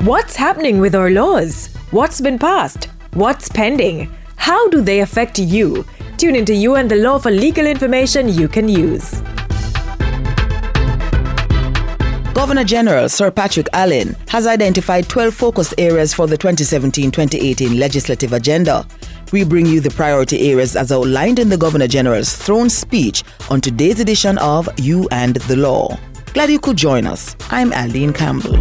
What's happening with our laws? What's been passed? What's pending? How do they affect you? Tune into You and the Law for legal information you can use. Governor General Sir Patrick Allen has identified 12 focus areas for the 2017-2018 legislative agenda. We bring you the priority areas as outlined in the Governor General's throne speech on today's edition of You and the Law. Glad you could join us. I'm Aldine Campbell.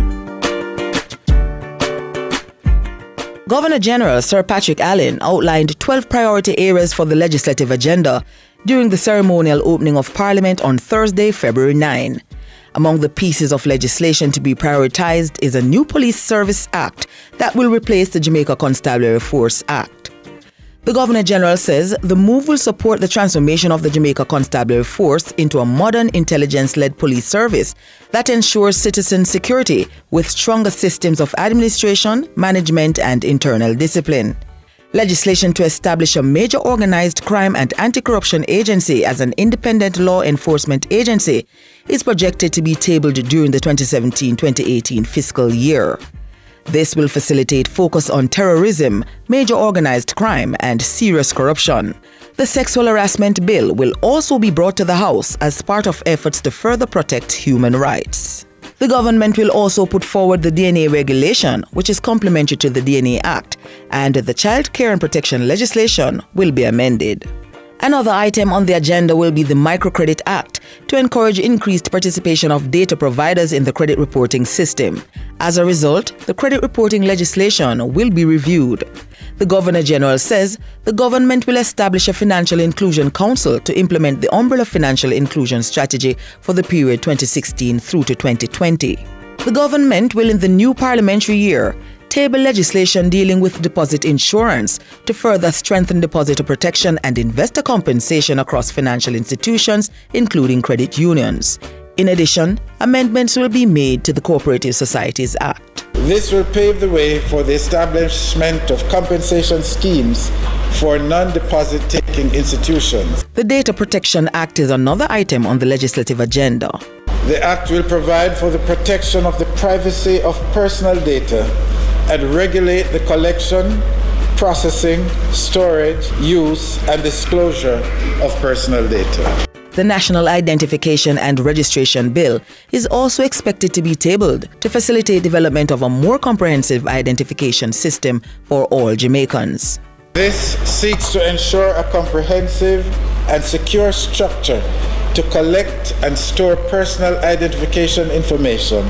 Governor General Sir Patrick Allen outlined 12 priority areas for the legislative agenda during the ceremonial opening of Parliament on Thursday, February 9. Among the pieces of legislation to be prioritized is a new Police Service Act that will replace the Jamaica Constabulary Force Act. The Governor General says the move will support the transformation of the Jamaica Constabulary Force into a modern intelligence-led police service that ensures citizen security with stronger systems of administration, management and internal discipline. Legislation to establish a major organized crime and anti-corruption agency as an independent law enforcement agency is projected to be tabled during the 2017-2018 fiscal year. This will facilitate focus on terrorism, major organized crime and serious corruption. The sexual harassment bill will also be brought to the House as part of efforts to further protect human rights. The government will also put forward the DNA regulation, which is complementary to the DNA Act, and the Child Care and Protection legislation will be amended. Another item on the agenda will be the Microcredit Act to encourage increased participation of data providers in the credit reporting system. As a result, the credit reporting legislation will be reviewed. The Governor General says the government will establish a Financial Inclusion Council to implement the Umbrella Financial Inclusion Strategy for the period 2016 through to 2020. The government will, in the new parliamentary year, table legislation dealing with deposit insurance to further strengthen depositor protection and investor compensation across financial institutions, including credit unions. In addition, amendments will be made to the Cooperative Societies Act. This will pave the way for the establishment of compensation schemes for non-deposit-taking institutions. The Data Protection Act is another item on the legislative agenda. The Act will provide for the protection of the privacy of personal data and regulate the collection, processing, storage, use, and disclosure of personal data. The National Identification and Registration Bill is also expected to be tabled to facilitate development of a more comprehensive identification system for all Jamaicans. This seeks to ensure a comprehensive and secure structure to collect and store personal identification information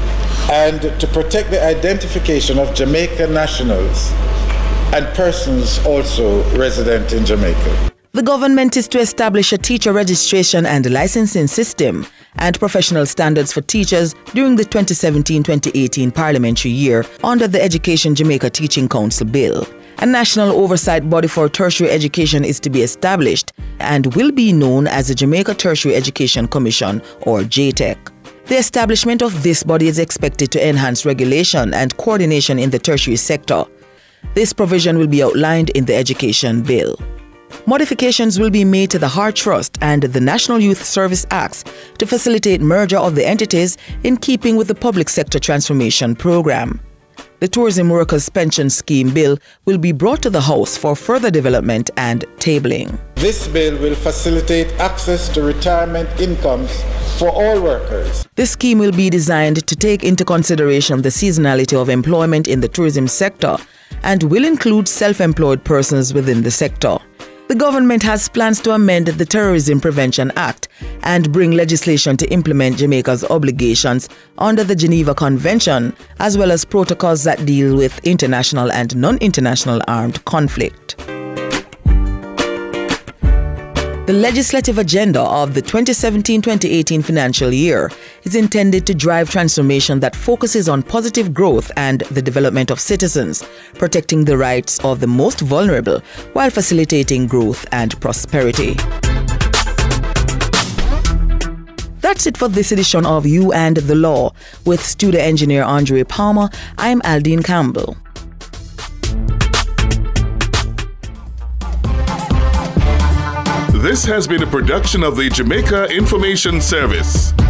and to protect the identification of Jamaican nationals and persons also resident in Jamaica. The government is to establish a teacher registration and licensing system and professional standards for teachers during the 2017-2018 parliamentary year under the Education Jamaica Teaching Council Bill. A national oversight body for tertiary education is to be established and will be known as the Jamaica Tertiary Education Commission, or JTEC. The establishment of this body is expected to enhance regulation and coordination in the tertiary sector. This provision will be outlined in the Education Bill. Modifications will be made to the Heart Trust and the National Youth Service Acts to facilitate merger of the entities in keeping with the Public Sector Transformation Program. The Tourism Workers Pension Scheme Bill will be brought to the House for further development and tabling. This bill will facilitate access to retirement incomes for all workers. This scheme will be designed to take into consideration the seasonality of employment in the tourism sector and will include self-employed persons within the sector. The government has plans to amend the Terrorism Prevention Act and bring legislation to implement Jamaica's obligations under the Geneva Convention, as well as protocols that deal with international and non-international armed conflict. The legislative agenda of the 2017-2018 financial year is intended to drive transformation that focuses on positive growth and the development of citizens, protecting the rights of the most vulnerable while facilitating growth and prosperity. That's it for this edition of You and the Law. With studio engineer Andre Palmer, I'm Aldine Campbell. This has been a production of the Jamaica Information Service.